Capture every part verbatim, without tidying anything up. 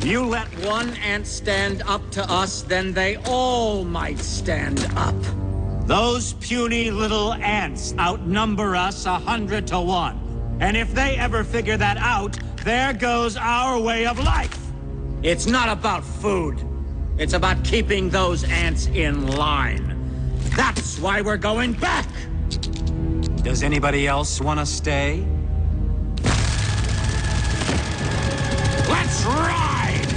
You let one ant stand up to us, then they all might stand up. Those puny little ants outnumber us a hundred to one. And if they ever figure that out, there goes our way of life. It's not about food. It's about keeping those ants in line. That's why we're going back. Does anybody else want to stay? Let's ride!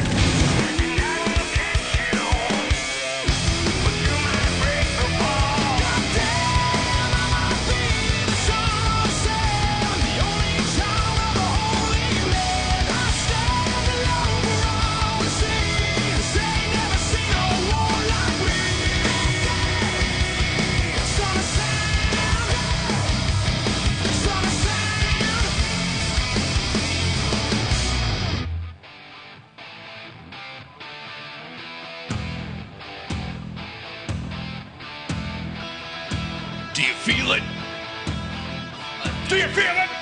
Do you feel it? Do you feel it?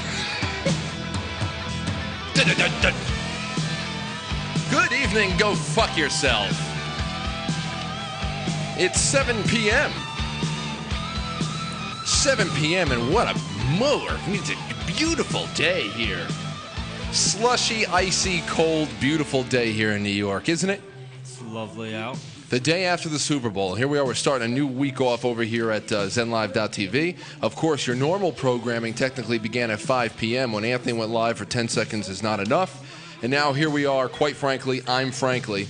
Dun, dun, dun, dun. Good evening, go fuck yourself. It's seven p.m. seven p.m. and what a mower. It's a beautiful day here. Slushy, icy, cold, beautiful day here in New York, isn't it? It's lovely out. The day after the Super Bowl. Here we are. We're starting a new week off over here at uh, Zen Live dot T V. Of course, your normal programming technically began at five p.m. when Anthony went live for ten seconds is not enough. And now here we are, quite frankly, I'm frankly.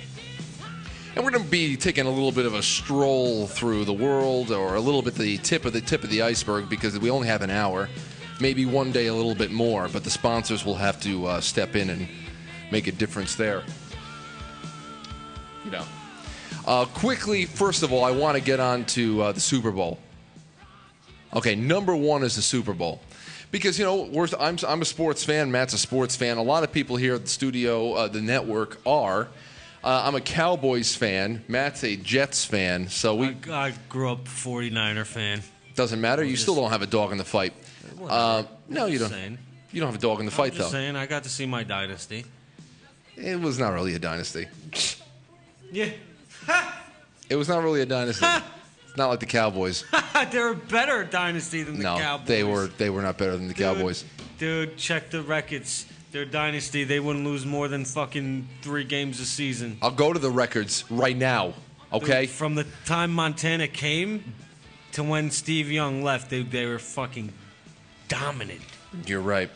And we're going to be taking a little bit of a stroll through the world, or a little bit the tip of the tip of the iceberg, because we only have an hour. Maybe one day a little bit more, but the sponsors will have to uh, step in and make a difference there. You know. Uh, quickly, first of all, I want to get on to uh, the Super Bowl. Okay, number one is the Super Bowl. Because, you know, we're, I'm, I'm a sports fan. Matt's a sports fan. A lot of people here at the studio, uh, the network, are. Uh, I'm a Cowboys fan. Matt's a Jets fan. So we. I, I grew up forty-niner fan. Doesn't matter. You just, still don't have a dog in the fight. Uh, no, you don't. Saying. You don't have a dog in the fight, I'm just though. saying, I got to see my dynasty. It was not really a dynasty. Yeah. It was not really a dynasty. It's not like the Cowboys. They're a better dynasty than the no, Cowboys. they were. They were not better than the dude, Cowboys. Dude, check the records. Their dynasty, they wouldn't lose more than fucking three games a season. I'll go to the records right now. Okay. Dude, from the time Montana came to when Steve Young left, they they were fucking dominant. You're right.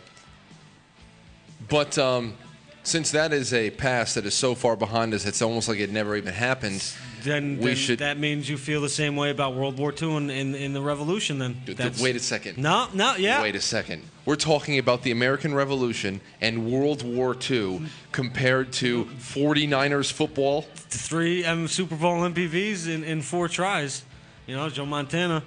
But um, since that is a past that is so far behind us, it's almost like it never even happened. Then, we then should. That means you feel the same way about World War Two and in, in the Revolution. Then That's, wait a second. No, no, yeah. Wait a second. We're talking about the American Revolution and World War Two compared to forty-niners football. Three um, Super Bowl M V Ps in, in four tries. You know, Joe Montana.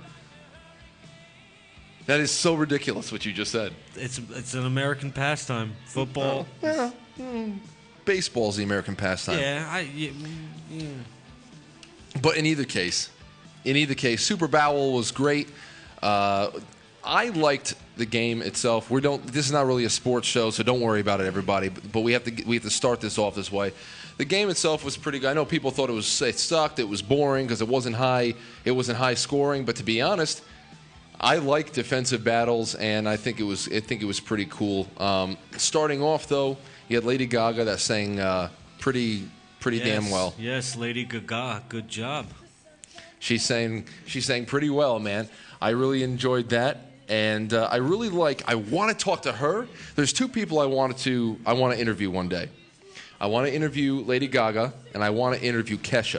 That is so ridiculous what you just said. It's it's an American pastime. Football. Oh, yeah. Mm, baseball's the American pastime. Yeah, I. Yeah, yeah. But in either case, in either case, Super Bowl was great. Uh, I liked the game itself. We don't. This is not really a sports show, so don't worry about it, everybody. But, but we have to we have to start this off this way. The game itself was pretty good. I know people thought it was it sucked. It was boring because it wasn't high. It wasn't high scoring. But to be honest, I like defensive battles, and I think it was I think it was pretty cool. Um, starting off though, you had Lady Gaga that sang uh, pretty. Pretty yes, damn well. Yes, Lady Gaga, good job. She sang, she sang pretty well, man. I really enjoyed that, and uh, I really like. I want to talk to her. There's two people I wanted to. I want to interview one day. I want to interview Lady Gaga, and I want to interview Kesha.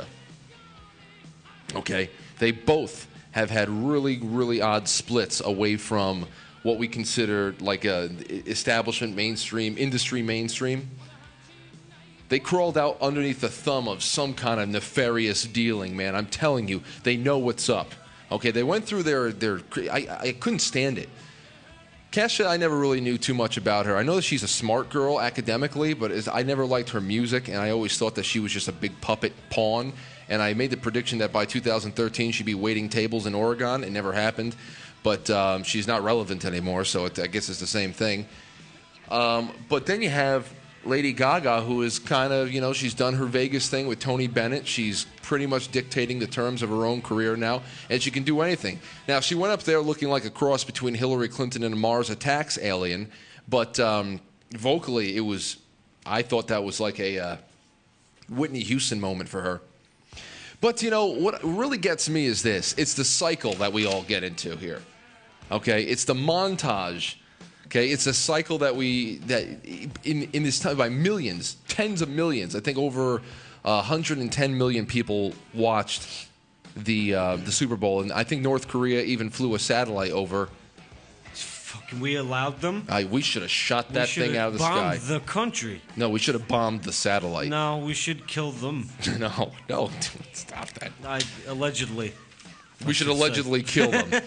Okay, they both have had really, really odd splits away from what we consider like a establishment mainstream, industry mainstream. They crawled out underneath the thumb of some kind of nefarious dealing, man. I'm telling you, they know what's up. Okay, they went through their... their I, I couldn't stand it. Kesha, I never really knew too much about her. I know that she's a smart girl academically, but as, I never liked her music, and I always thought that she was just a big puppet pawn. And I made the prediction that by two thousand thirteen she'd be waiting tables in Oregon. It never happened. But um, she's not relevant anymore, so it, I guess it's the same thing. Um, but then you have... Lady Gaga, who is kind of, you know, she's done her Vegas thing with Tony Bennett. She's pretty much dictating the terms of her own career now, and she can do anything. Now, she went up there looking like a cross between Hillary Clinton and a Mars Attacks alien, but um, vocally, it was, I thought that was like a uh, Whitney Houston moment for her. But, you know, what really gets me is this. It's the cycle that we all get into here, okay? It's the montage. Okay, it's a cycle that we that in in this time by millions, tens of millions. I think over uh, one hundred ten million people watched the uh, the Super Bowl, and I think North Korea even flew a satellite over. Fucking, we allowed them. I, we should have shot that we thing out of the sky. Bombed the country. No, we should have bombed the satellite. No, we should kill them. no, no, stop that. I, allegedly. We should allegedly kill them.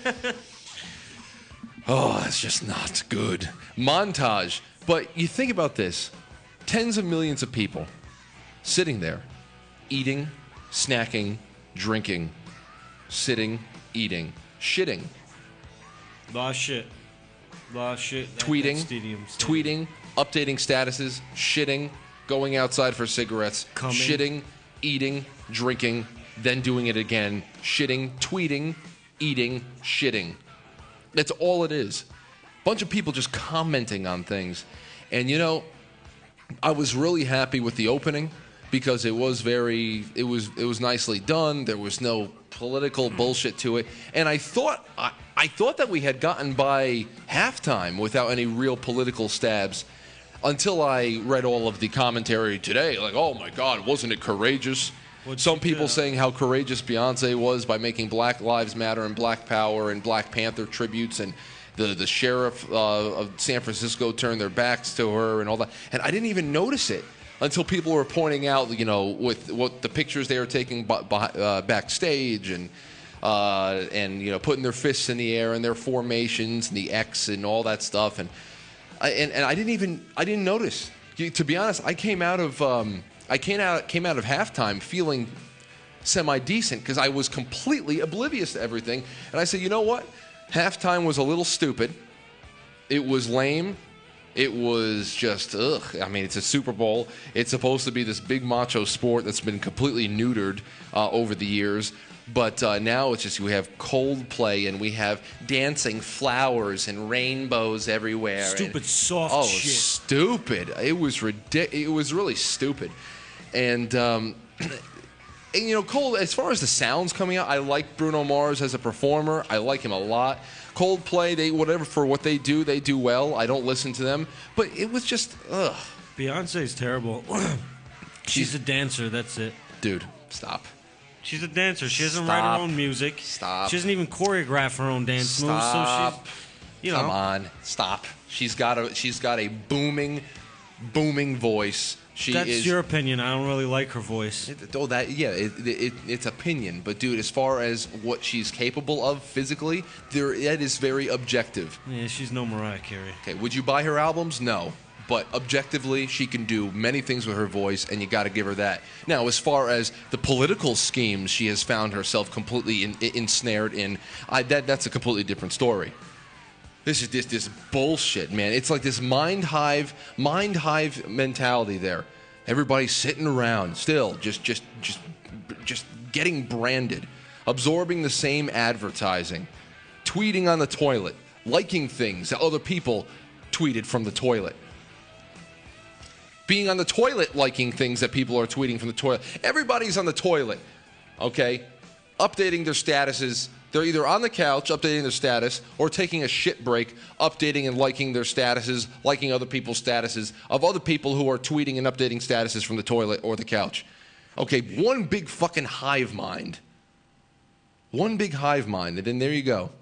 Oh, that's just not good. Montage. But you think about this. Tens of millions of people sitting there, eating, snacking, drinking, sitting, eating, shitting. Lot of shit. Lot of shit. That- Tweeting, that stadium, stadium. tweeting, updating statuses, shitting, going outside for cigarettes, Coming. shitting, eating, drinking, then doing it again, shitting, tweeting, eating, shitting. That's all it is. Bunch of people just commenting on things. And, you know, I was really happy with the opening because it was very, it was it was nicely done. There was no political bullshit to it. And I thought, I, I thought that we had gotten by halftime without any real political stabs until I read all of the commentary today. Like, oh, my God, wasn't it courageous? What'd Some you people do? saying how courageous Beyonce was by making Black Lives Matter and Black Power and Black Panther tributes, and the, the sheriff uh, of San Francisco turned their backs to her and all that. And I didn't even notice it until people were pointing out, you know, with what the pictures they were taking b- b- uh, backstage and, uh, and, you know, putting their fists in the air and their formations and the X and all that stuff. And I, and, and I didn't even, I didn't notice. To be honest, I came out of... Um, I came out came out of halftime feeling semi-decent because I was completely oblivious to everything. And I said, you know what? Halftime was a little stupid. It was lame. It was just, ugh. I mean, it's a Super Bowl. It's supposed to be this big macho sport that's been completely neutered uh, over the years. But uh, now it's just we have Coldplay and we have dancing flowers and rainbows everywhere. Stupid and, soft oh, shit. Stupid. It was ridic- It was really stupid. And, um, and, you know, Cole, as far as the sounds coming out, I like Bruno Mars as a performer. I like him a lot. Coldplay, they whatever for what they do, they do well. I don't listen to them. But it was just, ugh. Beyonce's terrible. She's a dancer, that's it. Dude, stop. She's a dancer. She doesn't Stop. write her own music. Stop. She doesn't even choreograph her own dance Stop. moves. So she's, you know. Come on, stop. She's got a she's got a booming, booming voice. She That's is, your opinion. I don't really like her voice. It, oh, that yeah, it, it, it's opinion. But dude, as far as what she's capable of physically, there that is very objective. Yeah, she's no Mariah Carey. Okay, would you buy her albums? No. But objectively, she can do many things with her voice, and you got to give her that. Now, as far as the political schemes she has found herself completely in, in, ensnared in, I, that that's a completely different story. This is this this bullshit, man. It's like this mind hive, mind hive mentality there. Everybody's sitting around, still just just just just getting branded, absorbing the same advertising, tweeting on the toilet, liking things that other people tweeted from the toilet. Being on the toilet, liking things that people are tweeting from the toilet. Everybody's on the toilet, okay? Updating their statuses. They're either on the couch, updating their status, or taking a shit break, updating and liking their statuses, liking other people's statuses of other people who are tweeting and updating statuses from the toilet or the couch. Okay, one big fucking hive mind. One big hive mind, and then there you go.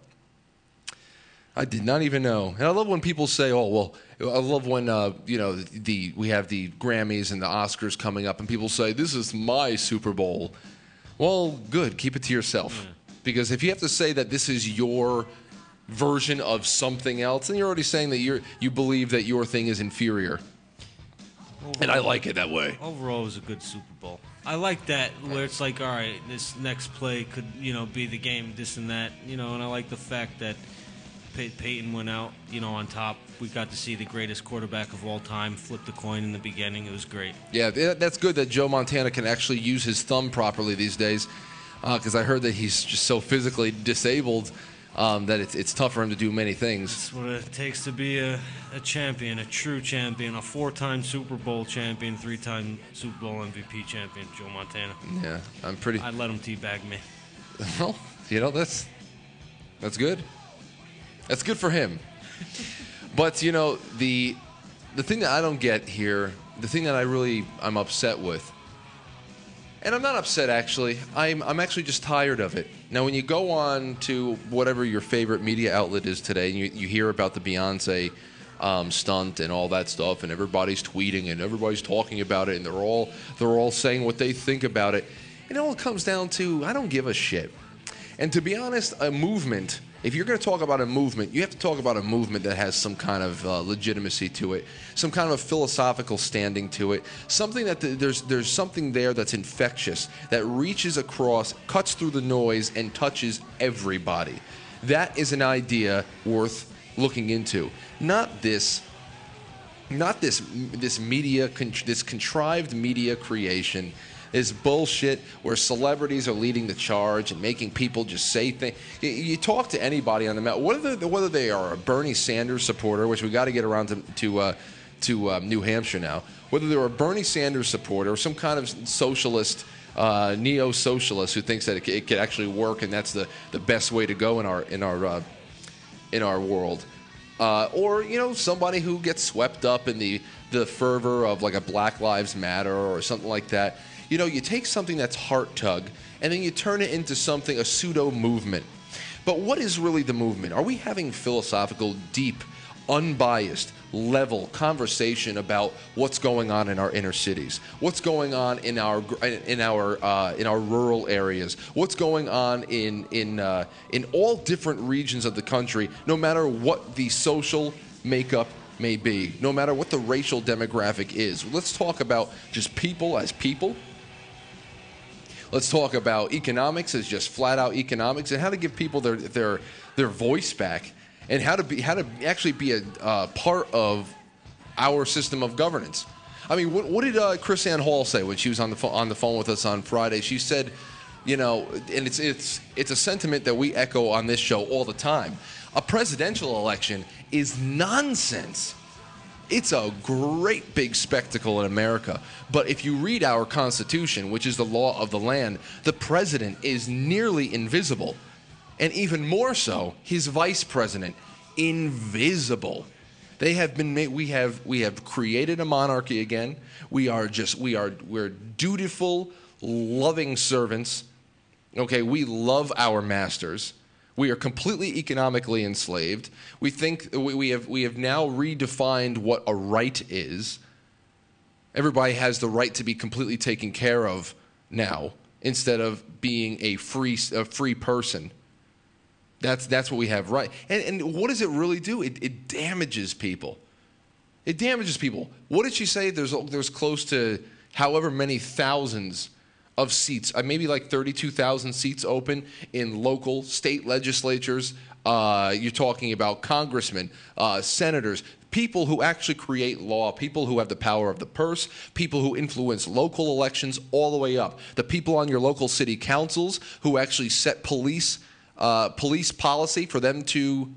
I did not even know. And I love when people say, oh, well, I love when, uh, you know, the, the we have the Grammys and the Oscars coming up, and people say, this is my Super Bowl. Well, good. Keep it to yourself. Yeah. Because if you have to say that this is your version of something else, then you're already saying that you're, you believe that your thing is inferior. Overall, and I like it that way. Overall, it was a good Super Bowl. I like that, where it's like, all right, this next play could, you know, be the game, this and that, you know, and I like the fact that Pey- Peyton went out, you know, on top. We got to see the greatest quarterback of all time flip the coin in the beginning. It was great. Yeah, that's good that Joe Montana can actually use his thumb properly these days, because uh, I heard that he's just so physically disabled um, that it's, it's tough for him to do many things. That's what it takes to be a, a champion, a true champion, a four-time Super Bowl champion, three-time Super Bowl M V P champion, Joe Montana. Yeah, I'm pretty... I'd let him teabag me. Well, you know, that's that's good. That's good for him. But, you know, the the thing that I don't get here, the thing that I really, I'm upset with, and I'm not upset, actually. I'm, I'm actually just tired of it. Now, when you go on to whatever your favorite media outlet is today, and you, you hear about the Beyonce um, stunt and all that stuff, and everybody's tweeting and everybody's talking about it, and they're all they're all saying what they think about it, it all comes down to, I don't give a shit. And to be honest, a movement, if you're going to talk about a movement, you have to talk about a movement that has some kind of uh, legitimacy to it, some kind of a philosophical standing to it, something that the, there's there's something there that's infectious, that reaches across, cuts through the noise, and touches everybody. That is an idea worth looking into. Not this, not this this media, this contrived media creation. Is bullshit where celebrities are leading the charge and making people just say things. You, you talk to anybody on the map, whether whether they are a Bernie Sanders supporter, which we got to get around to to, uh, to um, New Hampshire now, whether they're a Bernie Sanders supporter or some kind of socialist, uh, neo-socialist who thinks that it, it could actually work and that's the, the best way to go in our in our uh, in our world, uh, or you know somebody who gets swept up in the the fervor of like a Black Lives Matter or something like that. You know, you take something that's heart tug, and then you turn it into something, a pseudo movement. But what is really the movement? Are we having philosophical, deep, unbiased, level conversation about what's going on in our inner cities? What's going on in our in our uh, in our rural areas? What's going on in in uh, in all different regions of the country? No matter what the social makeup may be, no matter what the racial demographic is. Let's talk about just people as people. Let's talk about economics as just flat out economics, and how to give people their their their voice back, and how to be how to actually be a uh, part of our system of governance. I mean, what, what did uh, Chris Ann Hall say when she was on the phone, on the phone with us on Friday? She said, you know, and it's it's it's a sentiment that we echo on this show all the time. A presidential election is nonsense. It's a great big spectacle in America. But if you read our Constitution, which is the law of the land, the president is nearly invisible. And even more so, his vice president, invisible. They have been made, we have we have created a monarchy again. We are just we are we're dutiful, loving servants. Okay, we love our masters. We are completely economically enslaved. We think we, we have we have now redefined what a right is. Everybody has the right to be completely taken care of now, instead of being a free a free person. That's that's what we have right. And and what does it really do? It it damages people. It damages people. What did she say? There's there's close to however many thousands of seats, uh, maybe like thirty-two thousand seats open in local state legislatures. Uh, you're talking about congressmen, uh, senators, people who actually create law, people who have the power of the purse, people who influence local elections all the way up. The people on your local city councils who actually set police uh, police policy for them to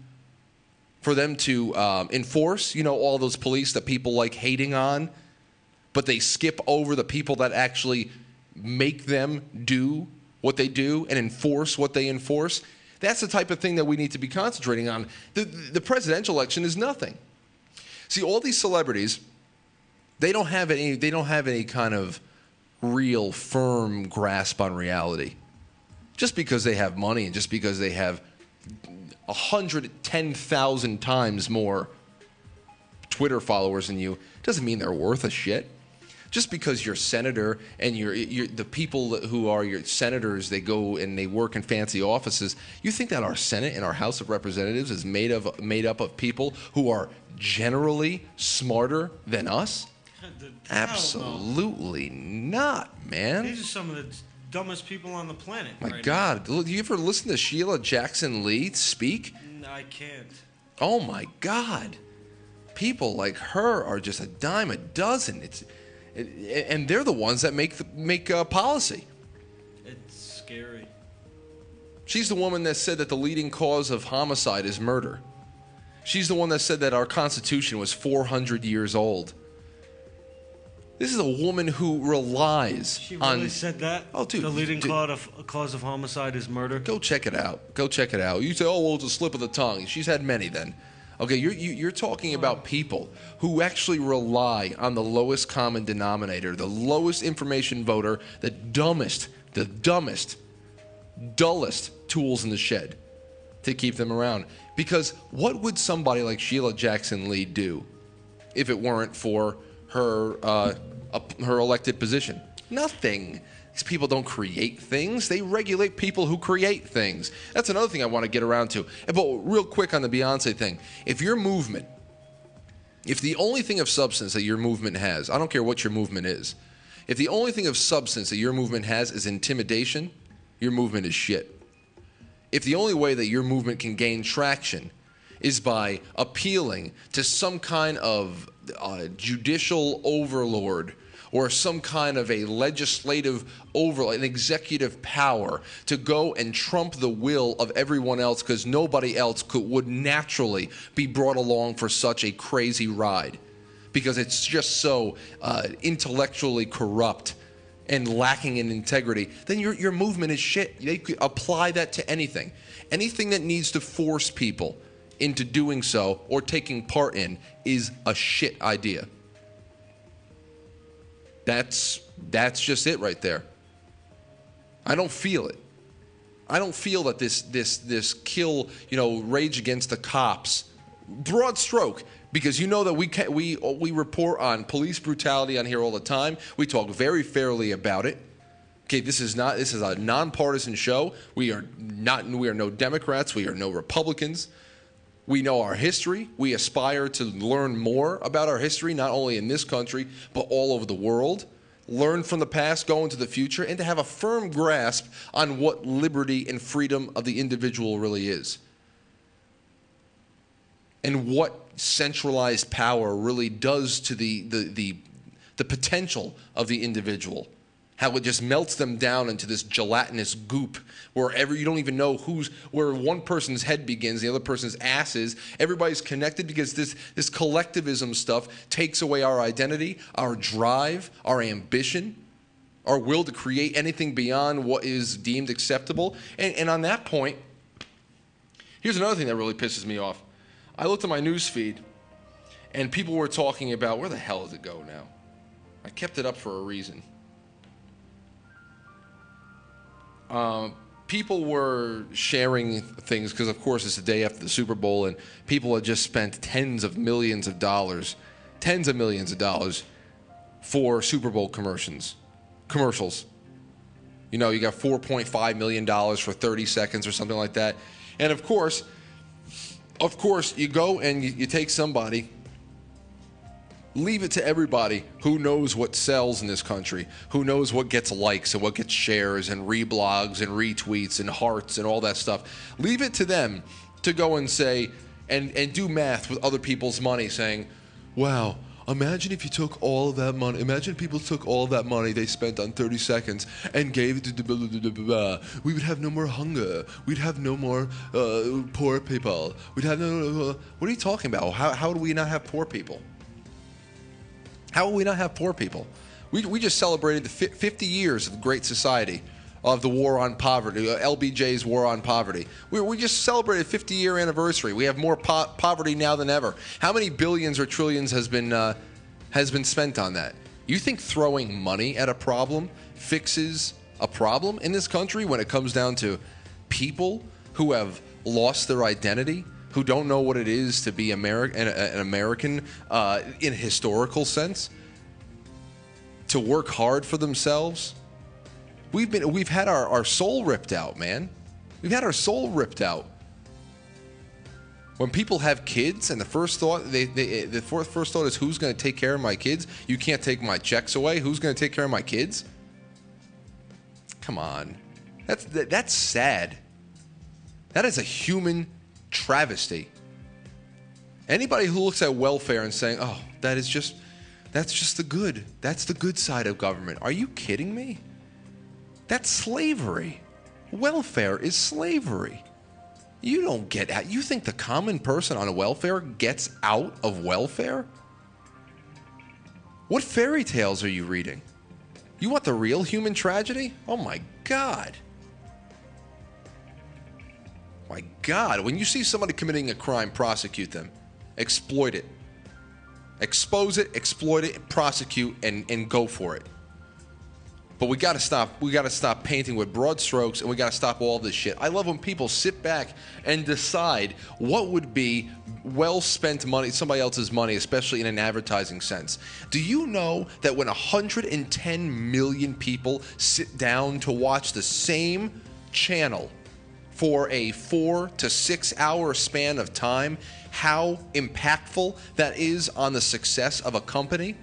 for them to um, enforce. You know, all those police that people like hating on, but they skip over the people that actually make them do what they do and enforce what they enforce. That's the type of thing that we need to be concentrating on. The, the presidential election is nothing. See, all these celebrities, they don't have any, they don't have any kind of real firm grasp on reality. Just because they have money and just because they have one hundred ten thousand times more Twitter followers than you doesn't mean they're worth a shit. Just because you're senator and you're, you're the people who are your senators, they go and they work in fancy offices. You think that our Senate and our House of Representatives is made of made up of people who are generally smarter than us? Absolutely not, man. These are some of the dumbest people on the planet. My right God, now. You ever listen to Sheila Jackson Lee speak? No, I can't. Oh my God. People like her are just a dime a dozen. It's, it, and they're the ones that make the, make uh, policy. It's scary. She's the woman that said that the leading cause of homicide is murder. She's the one that said that our Constitution was four hundred years old. This is a woman who relies She really on... said that? Oh, dude. The leading dude, cause of, cause of homicide is murder? Go check it out. Go check it out. You say, oh, well, it's a slip of the tongue. She's had many then. Okay, you're, you, you're talking about people who actually rely on the lowest common denominator, the lowest information voter, the dumbest, the dumbest, dullest tools in the shed to keep them around. Because what would somebody like Sheila Jackson Lee do if it weren't for her uh, her elected position? Nothing. These people don't create things. They regulate people who create things. That's another thing I want to get around to. But real quick on the Beyonce thing. If your movement, if the only thing of substance that your movement has, I don't care what your movement is, if the only thing of substance that your movement has is intimidation, your movement is shit. If the only way that your movement can gain traction is by appealing to some kind of uh, judicial overlord or some kind of a legislative overlord, an executive power to go and trump the will of everyone else because nobody else could, would naturally be brought along for such a crazy ride because it's just so uh, intellectually corrupt and lacking in integrity, then your, your movement is shit. They could apply that to anything. Anything that needs to force people into doing so or taking part in is a shit idea. That's that's just it right there. I don't feel it. I don't feel that this this this kill, you know, rage against the cops, broad stroke, because you know that we can, we we report on police brutality on here all the time. We talk very fairly about it. Okay, this is not this is a nonpartisan show. We are not we are no Democrats. We are no Republicans. We know our history. We aspire to learn more about our history, not only in this country, but all over the world. Learn from the past, go into the future, and to have a firm grasp on what liberty and freedom of the individual really is. And what centralized power really does to the, the, the, the potential of the individual. How it just melts them down into this gelatinous goop wherever you don't even know who's where one person's head begins, the other person's ass is. Everybody's connected because this this collectivism stuff takes away our identity, our drive, our ambition, our will to create anything beyond what is deemed acceptable. And, and on that point, here's another thing that really pisses me off. I looked at my news feed, and people were talking about, where the hell does it go now? I kept it up for a reason. Um, people were sharing things because, of course, it's the day after the Super Bowl, and people had just spent tens of millions of dollars, tens of millions of dollars for Super Bowl commercials. Commercials. You know, you got four point five million dollars for thirty seconds or something like that. And, of course, of course, you go and you, you take somebody, leave it to everybody who knows what sells in this country, who knows what gets likes and what gets shares and reblogs and retweets and hearts and all that stuff. Leave it to them to go and say and, and do math with other people's money saying, wow, imagine if you took all of that money. Imagine people took all of that money they spent on thirty seconds and gave it to blah, blah, blah, blah, blah. We would have no more hunger. We'd have no more uh, poor people. We'd have no... Uh, what are you talking about? How, how do we not have poor people? How will we not have poor people? We, we just celebrated the fifty years of the Great Society, of the War on Poverty, uh, L B J's War on Poverty. We, we just celebrated fifty-year anniversary. We have more po poverty now than ever. How many billions or trillions has been, uh, has been spent on that? You think throwing money at a problem fixes a problem in this country when it comes down to people who have lost their identity, who don't know what it is to be Ameri an, an American uh, in a historical sense, to work hard for themselves? We've been, we've had our, our soul ripped out, man. We've had our soul ripped out. When people have kids, and the first thought, they, they, the first thought is, who's going to take care of my kids? You can't take my checks away. Who's going to take care of my kids? Come on, that's that, that's sad. That is a human travesty. Anybody who looks at welfare and saying, oh, that is just, that's just the good. That's the good side of government. Are you kidding me? That's slavery. Welfare is slavery. You don't get out. You think the common person on welfare gets out of welfare? What fairy tales are you reading? You want the real human tragedy? Oh my God. My God. When you see somebody committing a crime, prosecute them. Exploit it. Expose it, exploit it, prosecute, and, and go for it. But we got to stop. We got to stop painting with broad strokes, and we got to stop all this shit. I love when people sit back and decide what would be well-spent money, somebody else's money, especially in an advertising sense. Do you know that when one hundred ten million people sit down to watch the same channel for a four to six hour span of time, how impactful that is on the success of a company?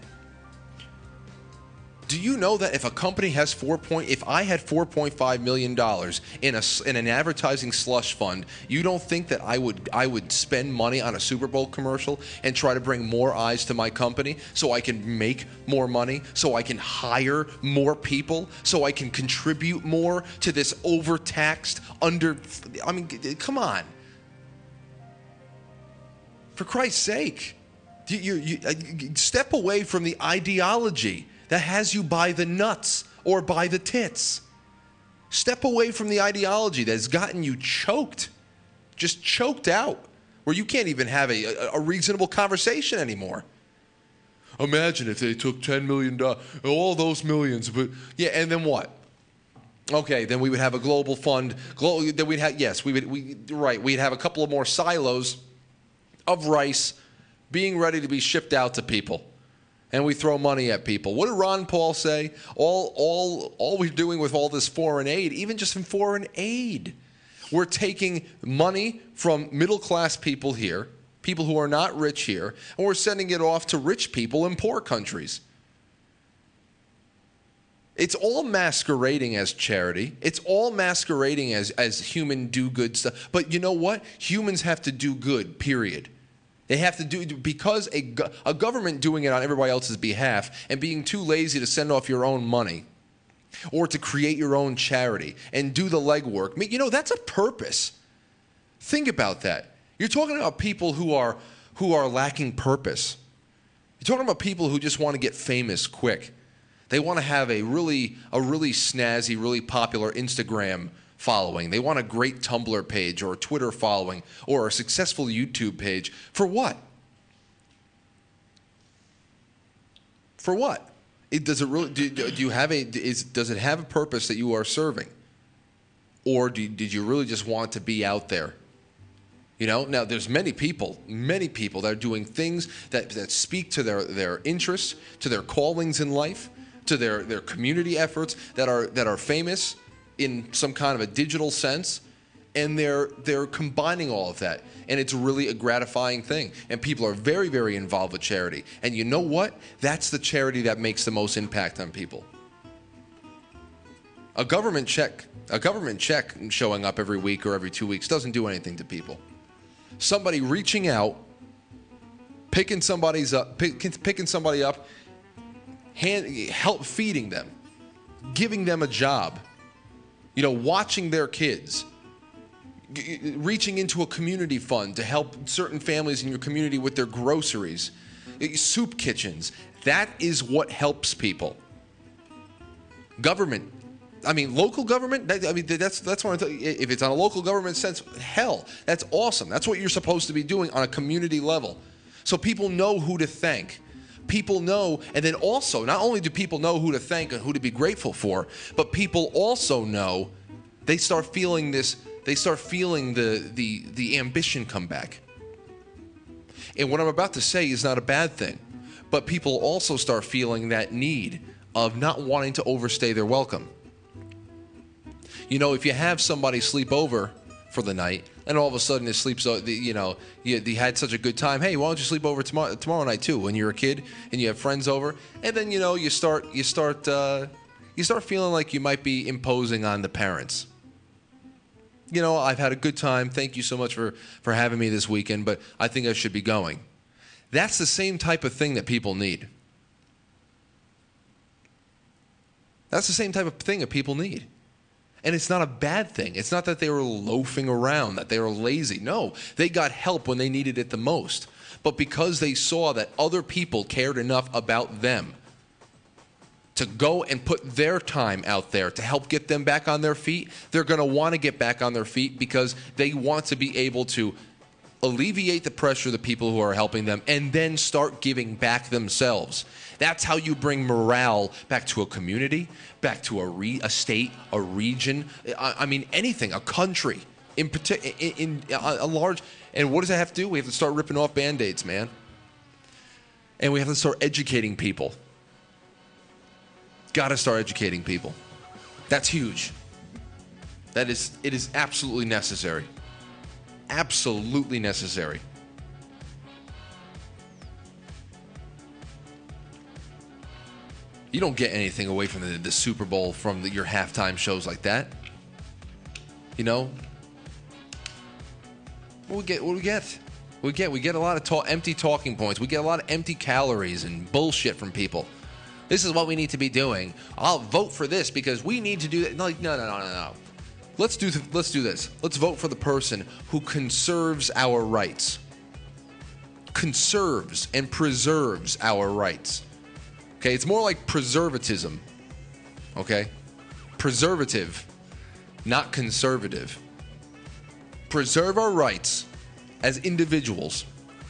Do you know that if a company has four point, if I had four point five million dollars in a in an advertising slush fund, you don't think that I would I would spend money on a Super Bowl commercial and try to bring more eyes to my company so I can make more money, so I can hire more people, so I can contribute more to this overtaxed under? I mean, come on. For Christ's sake, you, you, you step away from the ideology that has you by the nuts or by the tits. Step away from the ideology that has gotten you choked, just choked out, where you can't even have a, a, a reasonable conversation anymore. Imagine if they took ten million dollars, all those millions, but yeah, and then what? Okay, then we would have a global fund. Glo- then we'd have yes, we would. We right, we'd have a couple of more silos of rice being ready to be shipped out to people. And we throw money at people. What did Ron Paul say? All, all, all we're doing with all this foreign aid, even just in foreign aid, we're taking money from middle-class people here, people who are not rich here, and we're sending it off to rich people in poor countries. It's all masquerading as charity. It's all masquerading as, as human do-good stuff. But you know what? Humans have to do good, period. They have to do, because a, a government doing it on everybody else's behalf and being too lazy to send off your own money or to create your own charity and do the legwork. I mean, you know, that's a purpose. Think about that. You're talking about people who are, who are lacking purpose. You're talking about people who just want to get famous quick. They want to have a really, a really snazzy, really popular Instagram following. They want a great Tumblr page or a Twitter following or a successful YouTube page. For what? For what? It, does it really? Do, do you have a? Is does it have a purpose that you are serving, or do, did you really just want to be out there? You know. Now, there's many people, many people that are doing things that that speak to their their interests, to their callings in life, to their their community efforts that are that are famous in some kind of a digital sense, and they're they're combining all of that, and it's really a gratifying thing. And people are very, very involved with charity. And you know what? That's the charity that makes the most impact on people. A government check, a government check showing up every week or every two weeks doesn't do anything to people. Somebody reaching out, picking somebody's up, pick, picking somebody up, hand, help feeding them, giving them a job. You know, watching their kids, g- reaching into a community fund to help certain families in your community with their groceries, soup kitchens. That is what helps people. Government, I mean, local government. That, I mean, that's that's what I'm th- if it's on a local government sense, hell, that's awesome. That's what you're supposed to be doing on a community level, so people know who to thank. People know, and then also, not only do people know who to thank and who to be grateful for, but people also know, they start feeling this, they start feeling the, the, the ambition come back. And what I'm about to say is not a bad thing, but people also start feeling that need of not wanting to overstay their welcome. You know, if you have somebody sleep over for the night, and all of a sudden it sleeps, you know, you, you had such a good time. Hey, why don't you sleep over tomorrow, tomorrow night too? When you're a kid and you have friends over, and then you know you start you start uh, you start feeling like you might be imposing on the parents. you know, I've had a good time. Thank you so much for, for having me this weekend, but I think I should be going. That's the same type of thing that people need. That's the same type of thing that people need. And it's not a bad thing. It's not that they were loafing around, that they were lazy. No, they got help when they needed it the most. But because they saw that other people cared enough about them to go and put their time out there to help get them back on their feet, they're going to want to get back on their feet because they want to be able to alleviate the pressure of the people who are helping them and then start giving back themselves. That's how you bring morale back to a community, back to a, re- a state, a region, I, I mean anything, a country, in, partic- in, in a, a large... And what does that have to do? We have to start ripping off Band-Aids, man. And we have to start educating people. Got to start educating people. That's huge. That is, it is absolutely necessary. Absolutely necessary. You don't get anything away from the, the Super Bowl from the, your halftime shows like that. You know? What we get? What we get? We get? We get a lot of talk, empty talking points. We get a lot of empty calories and bullshit from people. This is what we need to be doing. I'll vote for this because we need to do that. Like, no, no, no, no, no. Let's do. Th- let's do this. Let's vote for the person who conserves our rights. Conserves and preserves our rights. Okay, it's more like preservatism. Okay, preservative, not conservative. Preserve our rights as individuals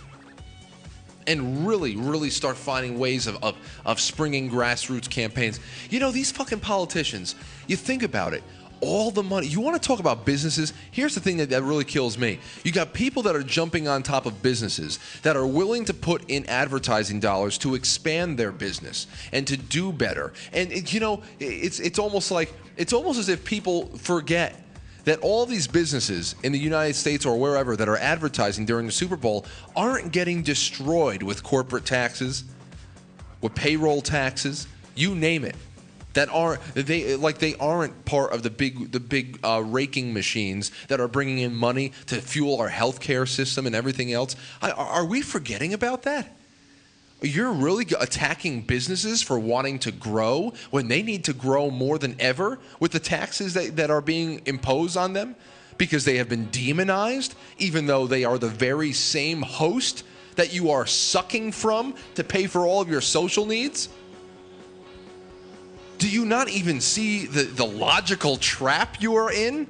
and really, really start finding ways of, of, of springing grassroots campaigns. You know, these fucking politicians, you think about it, all the money. You want to talk about businesses? Here's the thing that, that really kills me. You got people that are jumping on top of businesses that are willing to put in advertising dollars to expand their business and to do better. And, it, you know, it's it's almost like, it's almost as if people forget that all these businesses in the United States or wherever that are advertising during the Super Bowl aren't getting destroyed with corporate taxes, with payroll taxes, you name it. That are they like they aren't part of the big the big uh, raking machines that are bringing in money to fuel our healthcare system and everything else. I, are we forgetting about that? You're really attacking businesses for wanting to grow when they need to grow more than ever with the taxes that, that are being imposed on them because they have been demonized, even though they are the very same host that you are sucking from to pay for all of your social needs? Do you not even see the, the logical trap you are in?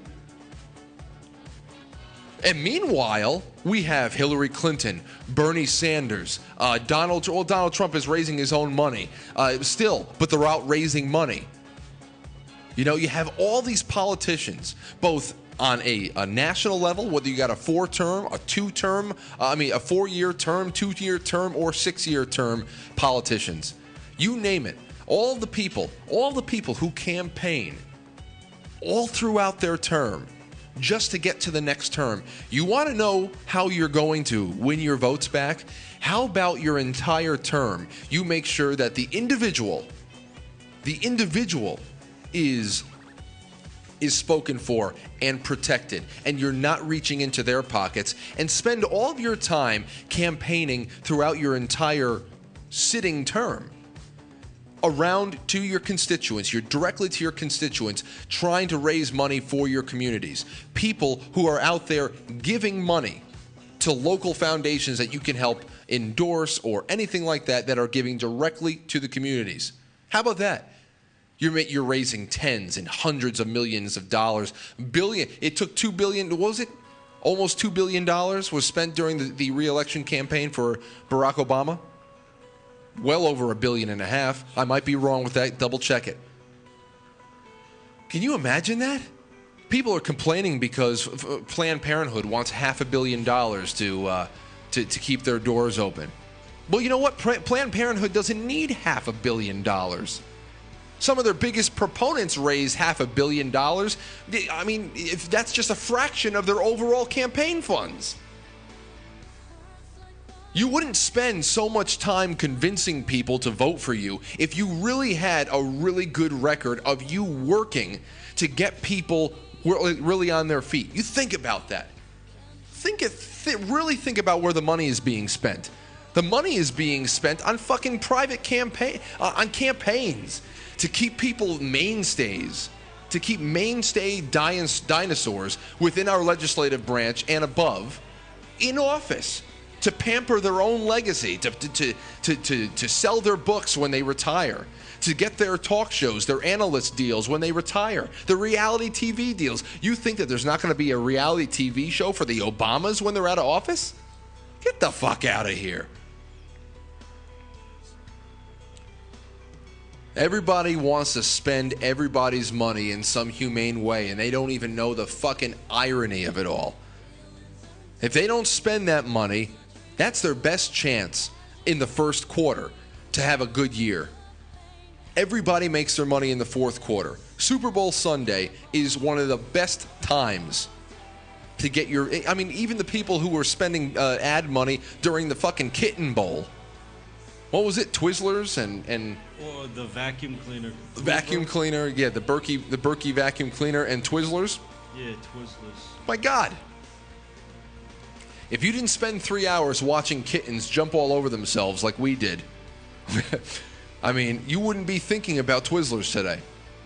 And meanwhile, we have Hillary Clinton, Bernie Sanders, uh, Donald. Well, Donald Trump is raising his own money uh, still, but they're out raising money. You know, you have all these politicians, both on a, a national level, whether you got a four-term, a two-term, uh, I mean, a four-year term, two-year term, or six-year term politicians. You name it. All the people, all the people who campaign all throughout their term just to get to the next term. You want to know how you're going to win your votes back? How about your entire term? You make sure that the individual, the individual is is spoken for and protected, and you're not reaching into their pockets, and spend all of your time campaigning throughout your entire sitting term around to your constituents. You're directly to your constituents trying to raise money for your communities. People who are out there giving money to local foundations that you can help endorse or anything like that that are giving directly to the communities. How about that? You're, you're raising tens and hundreds of millions of dollars. Billion. It took two billion, what was it? Almost two billion dollars was spent during the, the re-election campaign for Barack Obama. Well over a billion and a half. I might be wrong with that. Double check it. Can you imagine that? People are complaining because Planned Parenthood wants half a billion dollars to, uh, to, to keep their doors open. Well, you know what? Planned Parenthood doesn't need half a billion dollars. Some of their biggest proponents raise half a billion dollars. I mean, if that's just a fraction of their overall campaign funds. You wouldn't spend so much time convincing people to vote for you if you really had a really good record of you working to get people really on their feet. You think about that. Think it. Th- really think about where the money is being spent. The money is being spent on fucking private campaign, uh, on campaigns to keep people mainstays, to keep mainstay din- dinosaurs within our legislative branch and above in office, to pamper their own legacy, to to to to, to sell their books when they retire, to get their talk shows, their analyst deals when they retire, the reality T V deals. You think that there's not going to be a reality T V show for the Obamas when they're out of office? Get the fuck out of here. Everybody wants to spend everybody's money in some humane way, and they don't even know the fucking irony of it all. If they don't spend that money, that's their best chance in the first quarter to have a good year. Everybody makes their money in the fourth quarter. Super Bowl Sunday is one of the best times to get your... I mean, even the people who were spending uh, ad money during the fucking Kitten Bowl. What was it? Twizzlers and... and Or the vacuum cleaner. Vacuum cleaner, yeah, the Berkey, the Berkey vacuum cleaner and Twizzlers. Yeah, Twizzlers. My God. If you didn't spend three hours watching kittens jump all over themselves like we did, I mean, you wouldn't be thinking about Twizzlers today.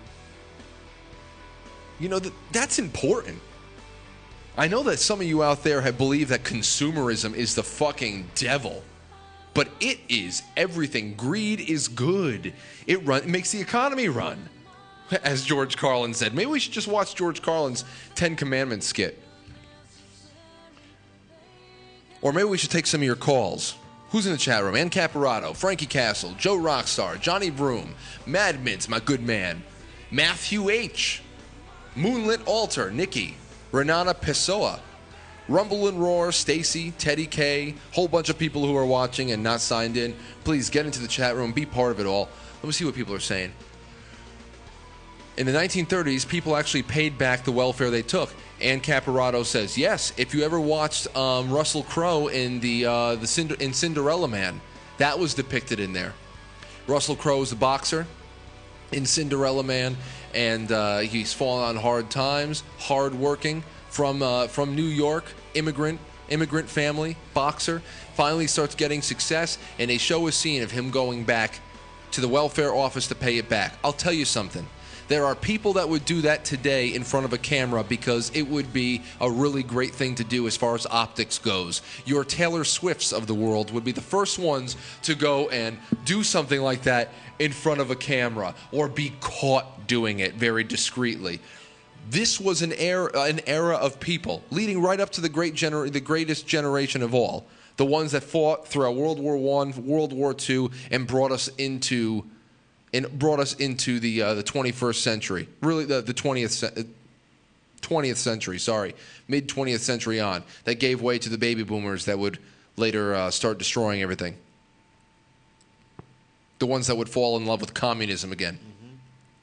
You know, that that's important. I know that some of you out there have believed that consumerism is the fucking devil. But it is everything. Greed is good. It run, it makes the economy run, as George Carlin said. Maybe we should just watch George Carlin's Ten Commandments skit. Or maybe we should take some of your calls. Who's in the chat room? Ann Caparato, Frankie Castle, Joe Rockstar, Johnny Broom, Mad Mint, my good man, Matthew H., Moonlit Altar, Nikki, Renata Pessoa, Rumble and Roar, Stacy, Teddy K, whole bunch of people who are watching and not signed in. Please get into the chat room, be part of it all. Let me see what people are saying. In the nineteen thirties, people actually paid back the welfare they took. Ann Caparato says, yes, if you ever watched um, Russell Crowe in the uh, the Cinder- in Cinderella Man, that was depicted in there. Russell Crowe is a boxer in Cinderella Man, and uh, he's fallen on hard times, hardworking, from uh, from New York, immigrant, immigrant family, boxer, finally starts getting success, and they show a scene of him going back to the welfare office to pay it back. I'll tell you something. There are people that would do that today in front of a camera because it would be a really great thing to do as far as optics goes. Your Taylor Swifts of the world would be the first ones to go and do something like that in front of a camera or be caught doing it very discreetly. This was an era, an era of people leading right up to the great gener- the greatest generation of all, the ones that fought throughout World War One, World War Two, and brought us into and brought us into the uh, the twenty-first century. Really, the the twentieth twentieth century. Sorry, mid twentieth century on. That gave way to the baby boomers that would later uh, start destroying everything. The ones that would fall in love with communism again. Mm-hmm.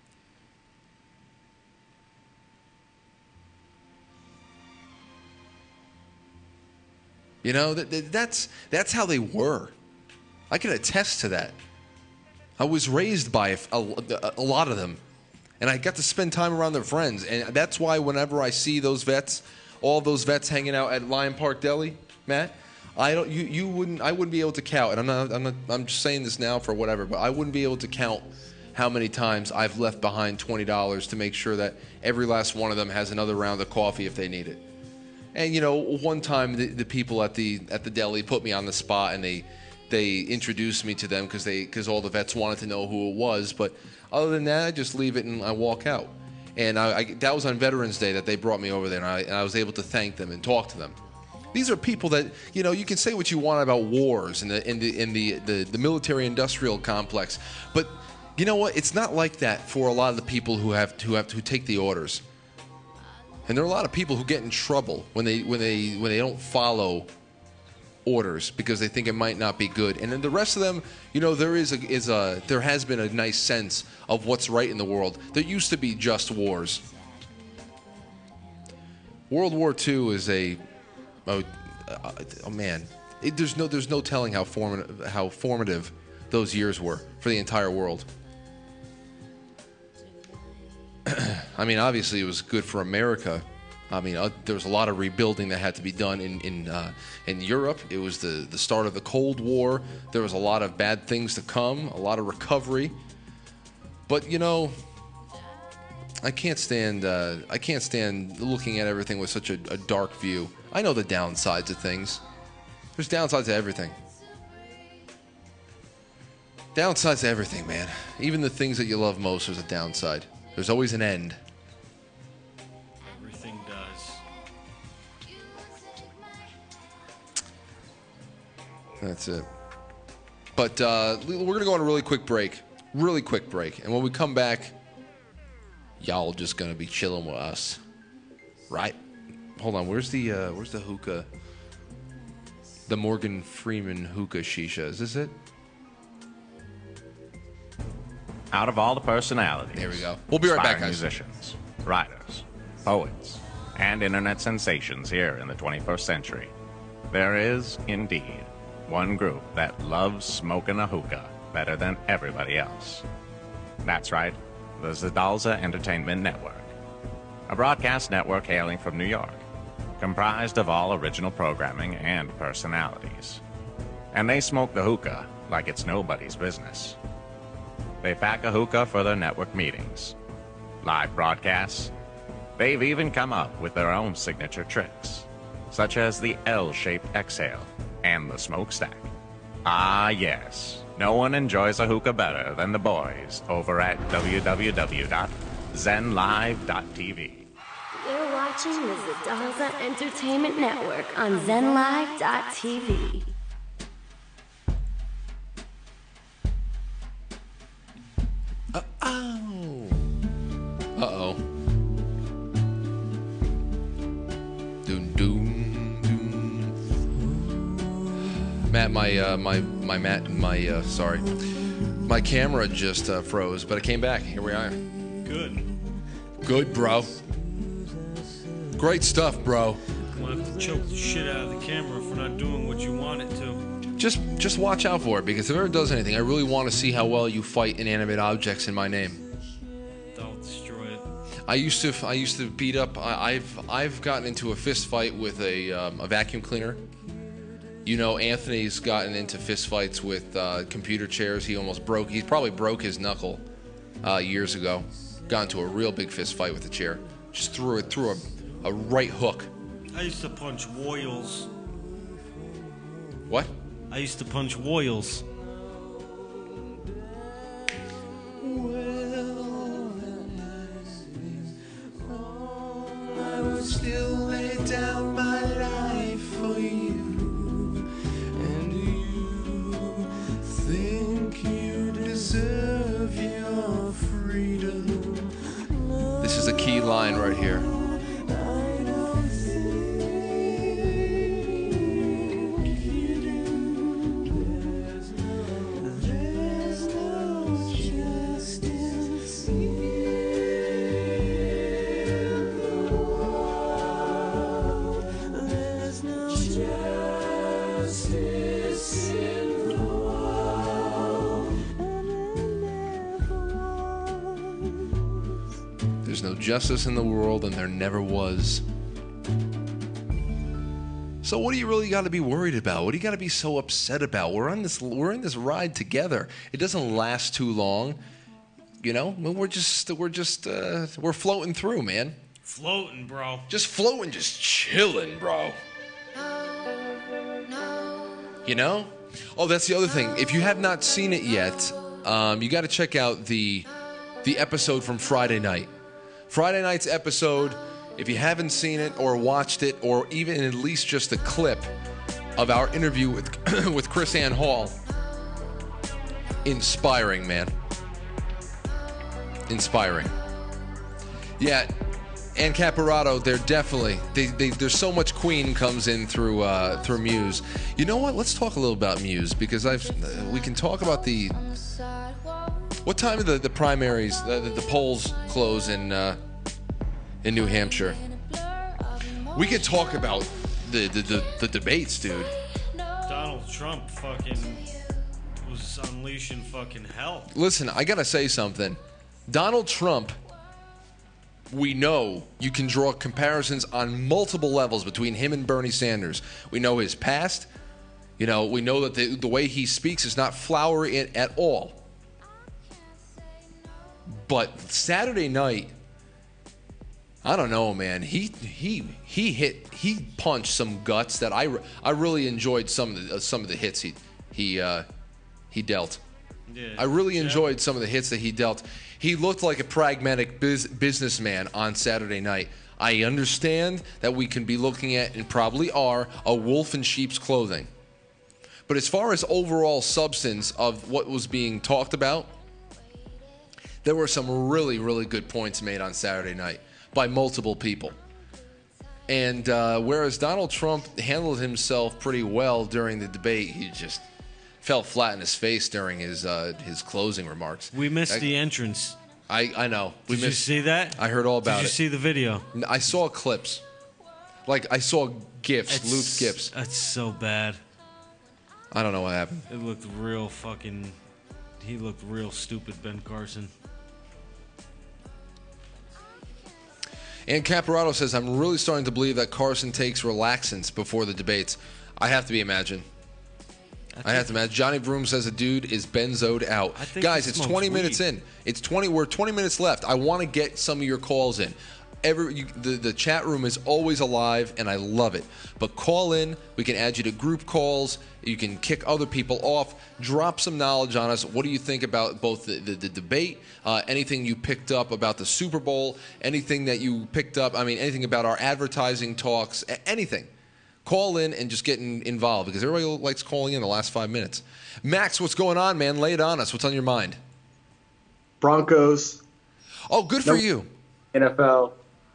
You know, that, that's that's how they were. I can attest to that. I was raised by a, a, a lot of them, and I got to spend time around their friends, and that's why whenever I see those vets, all those vets hanging out at Lion Park Deli, Matt, I don't, you, you wouldn't, I wouldn't be able to count, and I'm not, I'm not, I'm just saying this now for whatever, but I wouldn't be able to count how many times I've left behind twenty dollars to make sure that every last one of them has another round of coffee if they need it. And you know, one time the, the people at the at the deli put me on the spot, and they. They introduced me to them because they because all the vets wanted to know who it was. But other than that, I just leave it and I walk out. And I, I, that was on Veterans Day that they brought me over there, and I, and I was able to thank them and talk to them. These are people that, you know, you can say what you want about wars and the in the in the, the, the military-industrial complex, but you know what? It's not like that for a lot of the people who have who have who take the orders. And there are a lot of people who get in trouble when they when they when they don't follow orders because they think it might not be good. And then the rest of them, you know, there is a is a there has been a nice sense of what's right in the world. There used to be just wars. World War Two is a oh, oh man, it, there's no there's no telling how formative how formative those years were for the entire world. I mean, obviously it was good for America. I mean, uh, there was a lot of rebuilding that had to be done in in uh, in Europe. It was the the start of the Cold War. There was a lot of bad things to come, a lot of recovery. But you know, I can't stand uh, I can't stand looking at everything with such a, a dark view. I know the downsides of things. There's downsides to everything. Downsides to everything, man. Even the things that you love most, there's a downside. There's always an end. Everything does. That's it. But uh, we're going to go on a really quick break. Really quick break. And when we come back, y'all just going to be chilling with us. Right? Hold on. Where's the uh, where's the hookah? The Morgan Freeman hookah shisha. Is this it? Out of all the personalities, there we go. We'll be right back, guys. Musicians, writers, poets, and internet sensations here in the twenty-first century, there is, indeed, one group that loves smoking a hookah better than everybody else. That's right, the Zadalza Entertainment Network, a broadcast network hailing from New York, comprised of all original programming and personalities. And they smoke the hookah like it's nobody's business. They pack a hookah for their network meetings, live broadcasts. They've even come up with their own signature tricks, such as the L-shaped exhale and the smokestack. Ah, yes, no one enjoys a hookah better than the boys over at w w w dot zen live dot t v. You're watching the Zadalza Entertainment Network on zen live dot t v. Uh-oh. Uh-oh. Doom, doom, doom. Matt, my, uh, my, my, Matt, my, uh, sorry. My camera just uh, froze, but it came back. Here we are. Good. Good, bro. Great stuff, bro. I'm gonna have to choke the shit out of the camera if we're not doing what you want it to. Just just watch out for it, because if it ever does anything, I really want to see how well you fight inanimate objects in my name. I'll destroy it. I used to I used to beat up. I, I've I've gotten into a fist fight with a um, a vacuum cleaner. You know, Anthony's gotten into fist fights with uh, computer chairs. He almost broke. He probably broke his knuckle uh, years ago. Got into a real big fist fight with a chair. Just threw it through a, a right hook. I used to punch Woyles. What? I used to punch Woyles. I would still lay down my life for you. And you think you deserve your freedom. This is a key line right here. There's no justice in the world, and there never was. So what do you really got to be worried about? What do you got to be so upset about? We're on this we're in this ride together. It doesn't last too long. You know, we're just we're just uh, we're floating through, man. Floating, bro. Just floating, just chilling, bro. You know? Oh, that's the other thing. If you have not seen it yet, um, you got to check out the the episode from Friday night. Friday night's episode, if you haven't seen it or watched it, or even at least just a clip of our interview with with Chris Ann Hall, inspiring, man. Inspiring. Yeah, Ann Caparato, they're definitely, they, they, there's so much Queen comes in through uh, through Muse. You know what? Let's talk a little about Muse, because I've uh, we can talk about the... What time do the, the primaries, the, the, the polls close in uh, in New Hampshire? We could talk about the, the, the, the debates, dude. Donald Trump fucking was unleashing fucking hell. Listen, I gotta say something. Donald Trump we know you can draw comparisons on multiple levels between him and Bernie Sanders. We know his past. You know, we know that the, the way he speaks is not flowery at all. But Saturday night, I don't know, man. He he he hit he punched some guts that I, I really enjoyed some of the uh, some of the hits he he uh, he dealt. Yeah. I really enjoyed some of the hits that he dealt. He looked like a pragmatic biz- businessman on Saturday night. I understand that we can be looking at, and probably are, a wolf in sheep's clothing. But as far as overall substance of what was being talked about, there were some really, really good points made on Saturday night by multiple people. And uh, whereas Donald Trump handled himself pretty well during the debate, he just fell flat in his face during his uh, his closing remarks. We missed I, the entrance. I, I know. We Did missed, you see that? I heard all about it. Did you see the video? I saw clips. Like, I saw GIFs, It's- loose GIFs. That's so bad. I don't know what happened. It looked real fucking... He looked real stupid, Ben Carson. And Caparotto says, I'm really starting to believe that Carson takes relaxants before the debates. I have to be imagined. I, I have to imagine. Johnny Vroom says a dude is benzoed out. Guys, it's twenty minutes in. It's twenty. We're twenty minutes left. I want to get some of your calls in. Every you, the the chat room is always alive, and I love it. But call in. We can add you to group calls. You can kick other people off. Drop some knowledge on us. What do you think about both the, the, the debate, uh, anything you picked up about the Super Bowl, anything that you picked up, I mean, anything about our advertising talks, anything. Call in and just get in, involved, because everybody likes calling in the last five minutes. Max, what's going on, man? Lay it on us. What's on your mind? Broncos. Oh, good for Nope. you. N F L.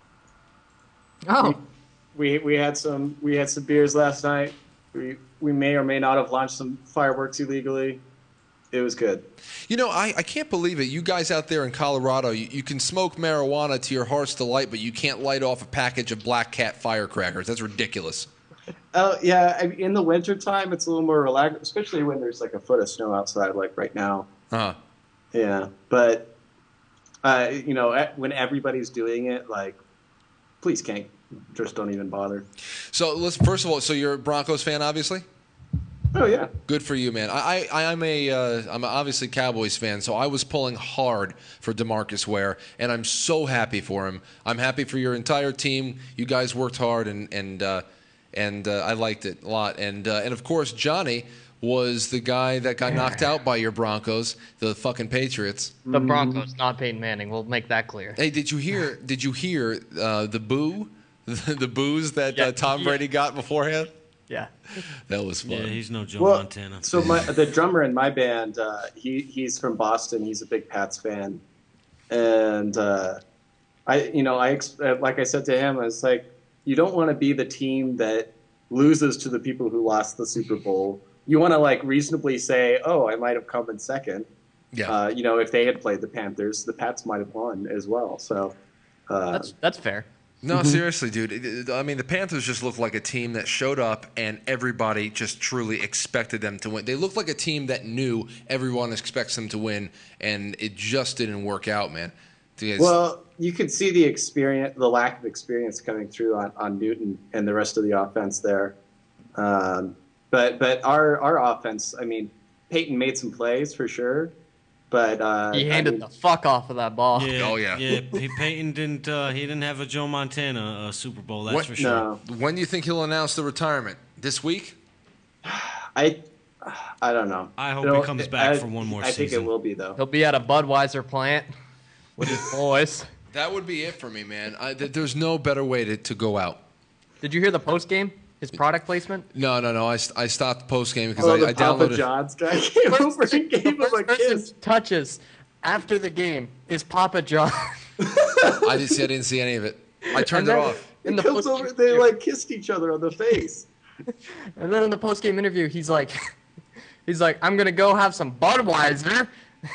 Oh. We we had some we had some beers last night. We we may or may not have launched some fireworks illegally. It was good. You know, I, I can't believe it. You guys out there in Colorado, you, you can smoke marijuana to your heart's delight, but you can't light off a package of Black Cat firecrackers. That's ridiculous. Oh yeah, I mean, in the wintertime it's a little more relaxed, especially when there's like a foot of snow outside, like right now. Uh-huh. Yeah, but uh, you know, e- when everybody's doing it, like, please can't just don't even bother. So let's first of all, so you're a Broncos fan, obviously. Oh yeah. Good for you, man. I, I I'm a uh, I'm obviously Cowboys fan, so I was pulling hard for DeMarcus Ware, and I'm so happy for him. I'm happy for your entire team. You guys worked hard, and and uh, and uh, I liked it a lot. And uh, and of course, Johnny was the guy that got knocked out by your Broncos, the fucking Patriots. The Broncos, not Peyton Manning. We'll make that clear. Hey, did you hear? Did you hear uh, the boo, the boos that Yeah. uh, Tom Yeah. Brady got beforehand? Yeah. That was fun. Yeah, he's no Joe Well, Montana. So my the drummer in my band, uh, he he's from Boston. He's a big Pats fan, and uh, I you know I ex- uh, like I said to him, I was like, you don't want to be the team that loses to the people who lost the Super Bowl. You want to like reasonably say, oh, I might have come in second. Yeah. Uh, you know, if they had played the Panthers, the Pats might have won as well. So uh, That's that's fair. No, seriously, dude. It- it- I mean, the Panthers just looked like a team that showed up and everybody just truly expected them to win. They looked like a team that knew everyone expects them to win, and it just didn't work out, man. Because- well, you could see the experience, the lack of experience coming through on, on Newton and the rest of the offense there. Um, but but our our offense, I mean, Peyton made some plays for sure, but uh, He I handed mean, the fuck off of that ball. Yeah, Oh, yeah. yeah. P- Peyton didn't. Uh, he didn't have a Joe Montana uh, Super Bowl. That's What- for sure. no, when do you think he'll announce the retirement? This week? I I don't know. I hope You know, he comes back I- for one more I think season. it will be though. He'll be at a Budweiser plant with his boys. That would be it for me, man. I, th- there's no better way to, to go out. Did you hear the post game? His product placement? No, no, no. I, st- I stopped post game because Oh, I, the I Papa downloaded. John's guy came over and gave him First a person kiss. touches after the game is Papa John. I didn't see. I didn't see any of it. I turned it And then off. In He the comes post- over, they like kissed each other on the face. And then in the post game interview, he's like, he's like, I'm gonna go have some Budweiser.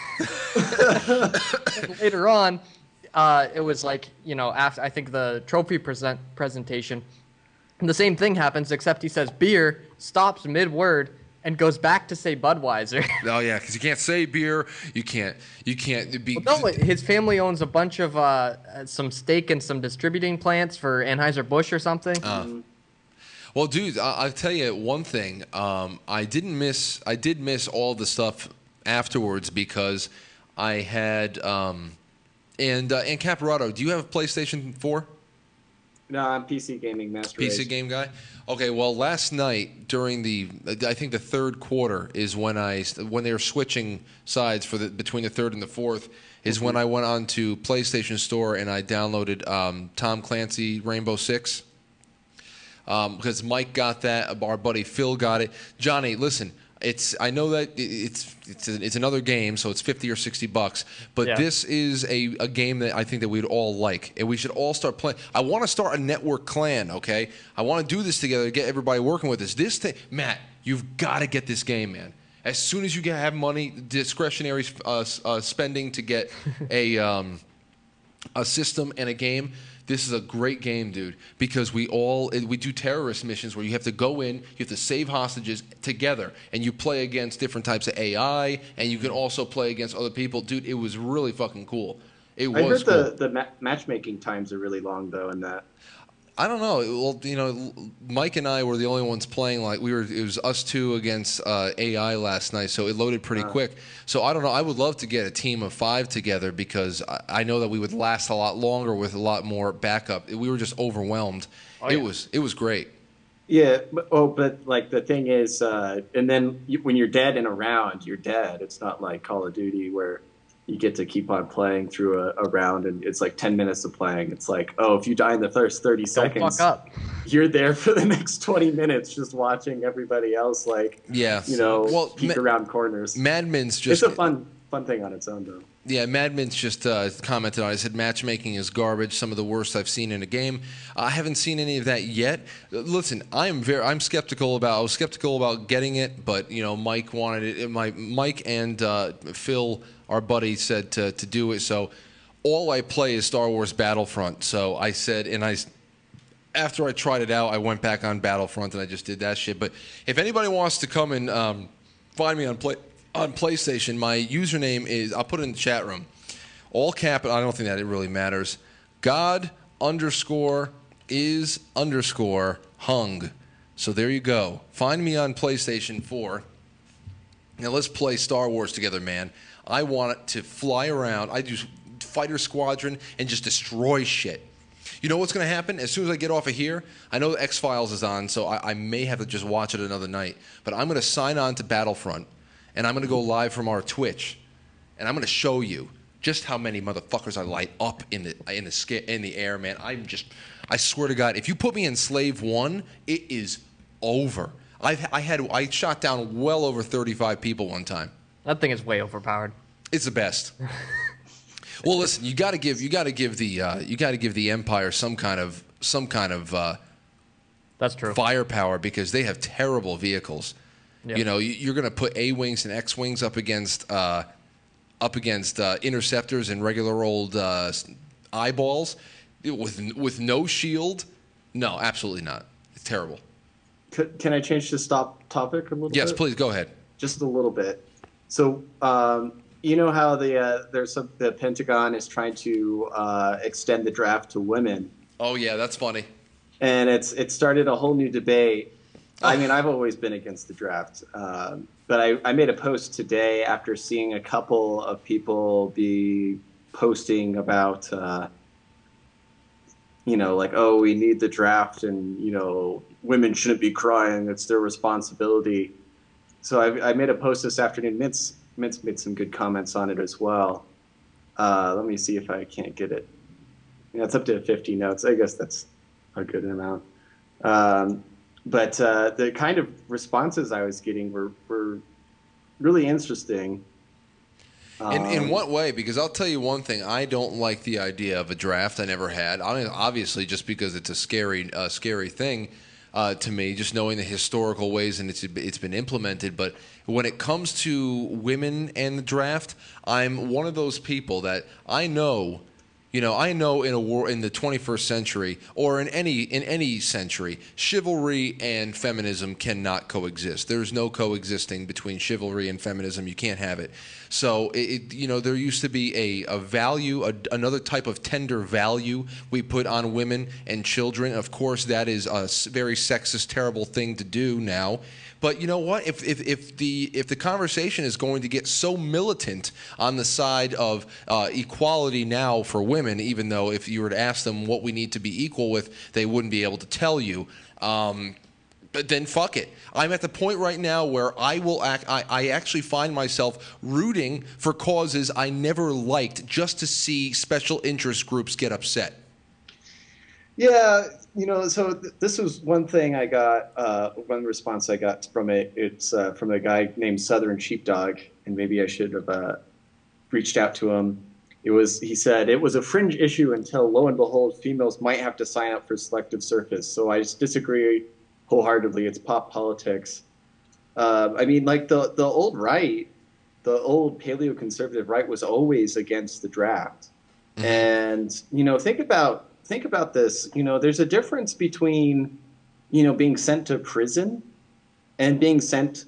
Later on, uh, it was like, you know, after I think the trophy present presentation, and the same thing happens, except he says beer, stops mid word, and goes back to say Budweiser. Oh yeah, because you can't say beer. You can't. You can't be. Well, no, his family owns a bunch of uh, some stake in some distributing plants for Anheuser-Busch or something. Uh, well, dude, I- I'll tell you one thing. Um, I didn't miss. I did miss all the stuff afterwards because I had. Um, and uh, and Caparato, do you have a PlayStation four? No, I'm P C gaming master. P C race. game guy. Okay, well, last night during the, I think the third quarter is when I when they were switching sides for the between the third and the fourth is mm-hmm. when I went on to PlayStation Store and I downloaded um, Tom Clancy Rainbow Six um, because Mike got that, our buddy Phil got it. Johnny, listen. It's. I know that it's it's it's another game, so it's fifty or sixty bucks. But Yeah. this is a, a game that I think that we'd all like, and we should all start playing. I want to start a network clan. Okay, I want to do this together to get everybody working with us. This thing, Matt, you've got to get this game, man. As soon as you get have money, discretionary uh, uh, spending to get a um, a system and a game. This is a great game, dude, because we all we do terrorist missions where you have to go in, you have to save hostages together, and you play against different types of A I, and you can also play against other people. Dude, it was really fucking cool. It I was heard cool. the the ma- matchmaking times are really long though in that. I don't know. Well, you know, Mike and I were the only ones playing. Like we were, it was us two against uh, A I last night, so it loaded pretty Wow. quick. So I don't know. I would love to get a team of five together because I, I know that we would last a lot longer with a lot more backup. We were just overwhelmed. Oh, it yeah. was, it was great. Yeah. But, oh, but like the thing is, uh, and then you, when you're dead in a round, you're dead. It's not like Call of Duty where you get to keep on playing through a, a round and it's like ten minutes of playing. It's like, oh, if you die in the first thirty Don't seconds, fuck up. you're there for the next twenty minutes just watching everybody else, like, Yeah. you know, Well, peek Ma- around corners. Madman's just it's a fun, fun thing on its own, though. Yeah, Madman's just uh, commented on it. He said matchmaking is garbage, some of the worst I've seen in a game. I haven't seen any of that yet. Uh, Listen, I am very, I'm skeptical about. I was skeptical about getting it, but you know, Mike wanted it. My Mike and uh, Phil, our buddy, said to to do it. So all I play is Star Wars Battlefront. So I said, and I. After I tried it out, I went back on Battlefront and I just did that shit. But if anybody wants to come and um, find me on play. On PlayStation, my username is, I'll put it in the chat room, all cap, I don't think that it really matters, God underscore is underscore hung. So there you go. Find me on PlayStation four. Now let's play Star Wars together, man. I want it to fly around. I do fighter squadron and just destroy shit. You know what's going to happen? As soon as I get off of here, I know X-Files is on, so I, I may have to just watch it another night. But I'm going to sign on to Battlefront. And I'm going to go live from our Twitch, and I'm going to show you just how many motherfuckers I light up in the in the sca- in the air, man. I'm just, I swear to God, if you put me in Slave One, it is over. I I had I shot down well over thirty-five people one time. That thing is way overpowered. It's the best. Well, listen, you got to give you got to give the uh, you got to give the Empire some kind of some kind of uh, That's true. firepower because they have terrible vehicles. Yep. You know, you- you're going to put A wings and X wings up against uh, up against uh, interceptors and regular old uh, s- eyeballs with with no shield. No, absolutely not. It's terrible. C- Can I change the stop topic a little Yes, bit? please go ahead. Just a little bit. So, um, you know how the uh, there's some, the Pentagon is trying to uh, extend the draft to women, Oh yeah, that's funny. and it's it started a whole new debate. I mean, I've always been against the draft, um, but I, I made a post today after seeing a couple of people be posting about, uh, you know, like, oh, we need the draft, and you know, women shouldn't be crying; it's their responsibility. So I, I made a post this afternoon. Mintz, Mintz made some good comments on it as well. Uh, let me see if I can't get it. Yeah, it's up to fifty notes. I guess that's a good amount. Um, but uh, the kind of responses I was getting were, were really interesting. In, in Um, what way? Because I'll tell you one thing. I don't like the idea of a draft. I never had. I mean, obviously, just because it's a scary, uh, scary thing uh, to me, just knowing the historical ways and it's it's been implemented. But when it comes to women and the draft, I'm one of those people that I know You know, I know in a war in the twenty-first century or in any in any century, chivalry and feminism cannot coexist. There's no coexisting between chivalry and feminism. You can't have it. So, it, it, you know, there used to be a, a value, a, another type of tender value we put on women and children. Of course, that is a very sexist, terrible thing to do now. But you know what? If, if if the if the conversation is going to get so militant on the side of uh, equality now for women, even though if you were to ask them what we need to be equal with, they wouldn't be able to tell you. Um, but then fuck it. I'm at the point right now where I will act. I, I actually find myself rooting for causes I never liked just to see special interest groups get upset. Yeah, you know, so th- this was one thing I got, uh, one response I got from it. It's uh, from a guy named Southern Sheepdog, and maybe I should have uh, reached out to him. It was, he said, it was a fringe issue until, lo and behold, females might have to sign up for selective service. So I just disagree wholeheartedly. It's pop politics. Uh, I mean, like the, the old right, the old paleoconservative right was always against the draft. Mm-hmm. And, you know, think about, Think about this. You know, there's a difference between, you know, being sent to prison and being sent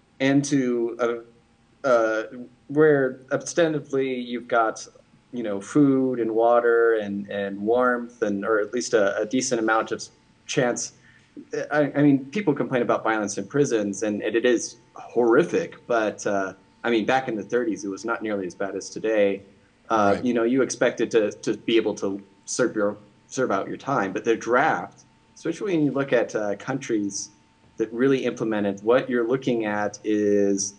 into a, uh, where ostensibly you've got, you know, food and water and, and warmth and, or at least a, a decent amount of chance. I, I mean, people complain about violence in prisons, and, and it is horrific. But uh, I mean, back in the thirties, it was not nearly as bad as today. Uh, right. You know, you expected to to be able to serve your serve out your time. But the draft, especially when you look at uh, countries that really implemented, what you're looking at is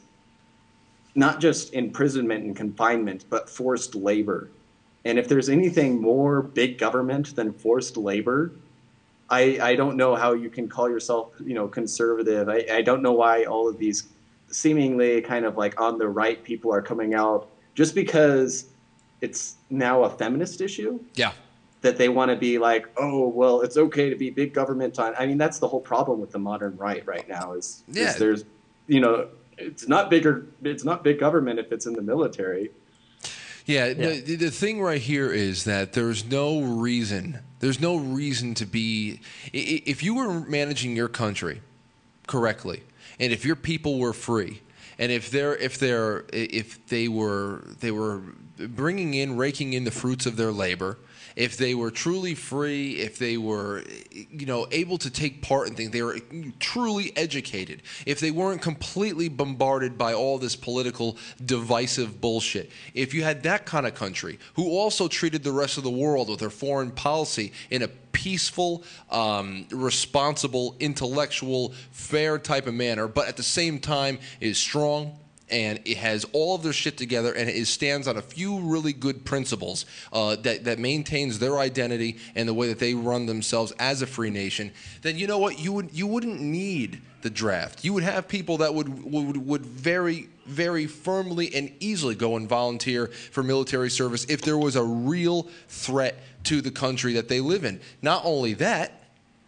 not just imprisonment and confinement, but forced labor. And if there's anything more big government than forced labor, I, I don't know how you can call yourself, you know, conservative. I, I don't know why all of these seemingly kind of like on the right people are coming out just because it's now a feminist issue. Yeah. That they want to be like, oh, well, it's okay to be big government on. I mean, that's the whole problem with the modern right right now is, yeah. is there's, you know, it's not bigger, it's not big government if it's in the military. Yeah, yeah. The, the thing right here is that there's no reason, there's no reason to be, if you were managing your country correctly, and if your people were free, and if they're, if they're, if they were, they were bringing in, raking in the fruits of their labor, if they were truly free, if they were, you know, able to take part in things, they were truly educated, if they weren't completely bombarded by all this political divisive bullshit, if you had that kind of country who also treated the rest of the world with their foreign policy in a peaceful, um, responsible, intellectual, fair type of manner, but at the same time is strong, and it has all of their shit together, and it stands on a few really good principles uh, that, that maintains their identity and the way that they run themselves as a free nation, then you know what? You, would, you wouldn't need the draft. You would have people that would, would, would very, very firmly and easily go and volunteer for military service if there was a real threat to the country that they live in. Not only that,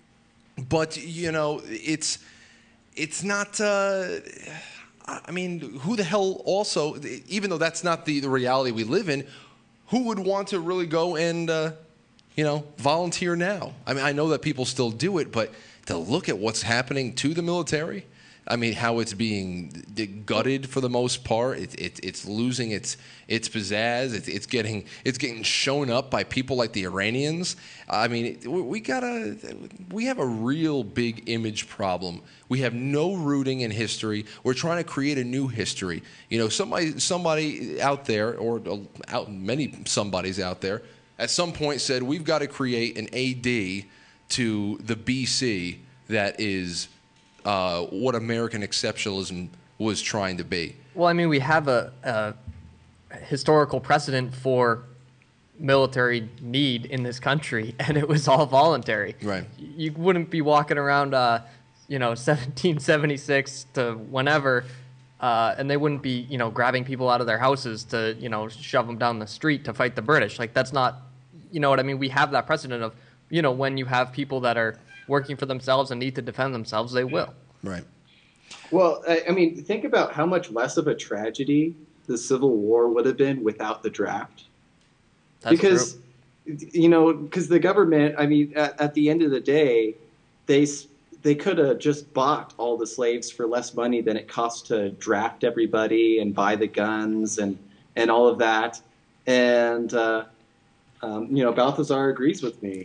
but, you know, it's, it's not... Uh, I mean, who the hell also, even though that's not the, the reality we live in, who would want to really go and, uh, you know, volunteer now? I mean, I know that people still do it, but to look at what's happening to the military, I mean, how it's being gutted for the most part, it, it, it's losing its its pizzazz. It's, it's getting it's getting shown up by people like the Iranians. I mean, it, we gotta we have a real big image problem. We have no rooting in history. We're trying to create a new history. You know, somebody somebody out there, or out many somebodies out there, at some point said we've got to create an A D to the B C that is. Uh, what American exceptionalism was trying to be. Well, I mean, we have a, a historical precedent for military need in this country, and it was all voluntary. Right. You wouldn't be walking around, uh, you know, seventeen seventy-six to whenever, uh, and they wouldn't be, you know, grabbing people out of their houses to, you know, shove them down the street to fight the British. Like, that's not, you know what I mean? We have that precedent of, you know, when you have people that are working for themselves and need to defend themselves, they will. Right. Well, I, I mean, think about how much less of a tragedy the Civil War would have been without the draft. That's because, true. you know, because the government, I mean, at, at the end of the day, they they could have just bought all the slaves for less money than it cost to draft everybody and buy the guns and, and all of that. And, uh, um, you know, Balthazar agrees with me.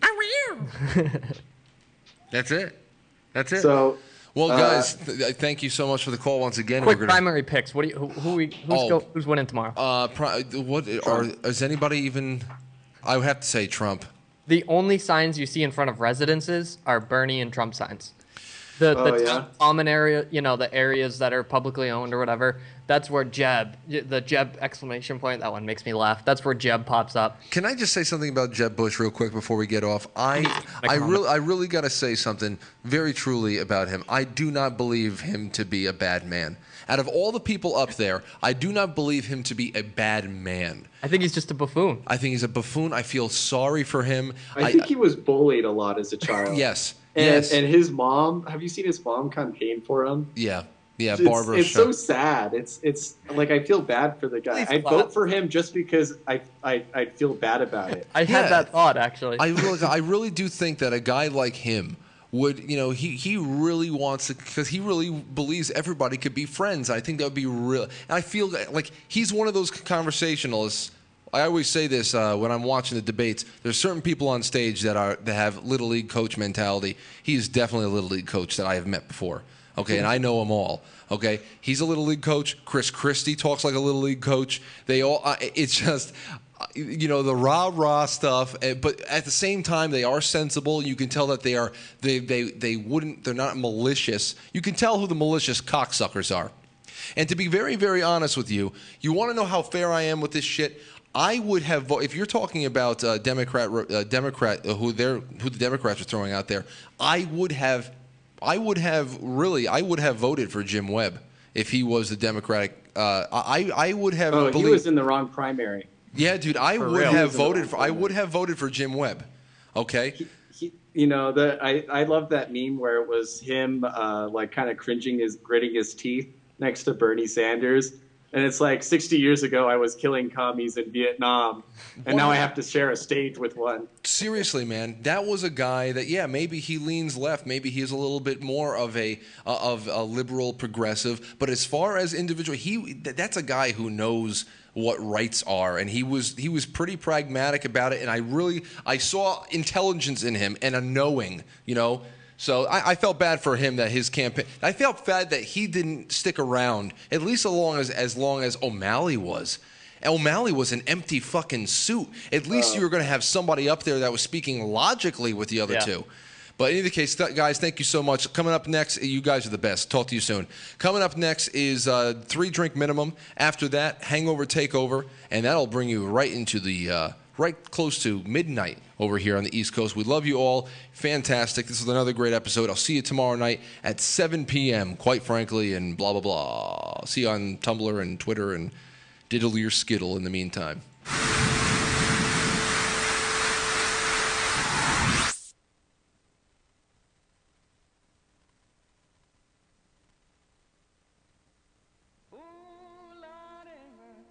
That's it. That's it. So, well, uh, guys, th- thank you so much for the call once again. Quick We're gonna, primary picks. What do you? Who? who we, who's, Oh. go, who's winning tomorrow? uh, pri- what are? Is anybody even? I would have to say Trump. The only signs you see in front of residences are Bernie and Trump signs. The Oh, the yeah? common area, you know, the areas that are publicly owned or whatever. That's where Jeb, the Jeb exclamation point. That one makes me laugh. That's where Jeb pops up. Can I just say something about Jeb Bush real quick before we get off? I I comment. really I really got to say something very truly about him. I do not believe him to be a bad man. Out of all the people up there, I do not believe him to be a bad man. I think he's just a buffoon. I think he's a buffoon. I feel sorry for him. I think he was bullied a lot as a child. Yes. And, yes. and his mom, have you seen his mom campaign for him? yeah. Yeah. It's, Barbara. it's Stra- so sad. It's it's like I feel bad for the guy. Please I'd clap. vote for him just because I I I'd feel bad about it. I Yeah. had that thought actually. I really, I really do think that a guy like him would, you know, he, he really wants to, because he really believes everybody could be friends. I think that would be real. And I feel like he's one of those conversationalists. I always say this uh, when I'm watching the debates. There's certain people on stage that are that have little league coach mentality. He is definitely a little league coach that I have met before. Okay, and I know them all. Okay, he's a little league coach. Chris Christie talks like a little league coach. They all. Uh, it's just. You know, the rah rah stuff, eh, but at the same time they are sensible. You can tell that they are they they they wouldn't they're not malicious. You can tell who the malicious cocksuckers are. And to be very very honest with you, you want to know how fair I am with this shit. I would have vo- if you're talking about uh, Democrat uh, Democrat uh, who they're who the Democrats are throwing out there. I would have I would have really I would have voted for Jim Webb if he was the Democratic. Uh, I I would have. Oh, he believed- was in the wrong primary. Yeah, dude, I For would real. have He was in the voted wrong for. I primary. would have voted for Jim Webb. Okay. He, you know, the I, I love that meme where it was him uh, like kind of cringing his gritting his teeth next to Bernie Sanders. And it's like sixty years ago I was killing commies in Vietnam and now I have to share a stage with one. Seriously, man, that was a guy that yeah, maybe he leans left, maybe he's a little bit more of a uh, of a liberal progressive, but as far as individual, he th- that's a guy who knows what rights are, and he was he was pretty pragmatic about it, and I really I saw intelligence in him and a knowing, you know. So I, I felt bad for him that his campaign. I felt bad that he didn't stick around at least as long as as long as O'Malley was. O'Malley was an empty fucking suit. At least you were going to have somebody up there that was speaking logically with the other Yeah. two. But in any case, th- guys, thank you so much. Coming up next, you guys are the best. Talk to you soon. Coming up next is uh, three drink minimum. After that, hangover takeover, and that'll bring you right into the uh, right close to midnight over here on the East Coast. We love you all. Fantastic. This was another great episode. I'll see you tomorrow night at seven p.m. Quite frankly, and blah blah blah. See you on Tumblr and Twitter and diddle your skittle in the meantime.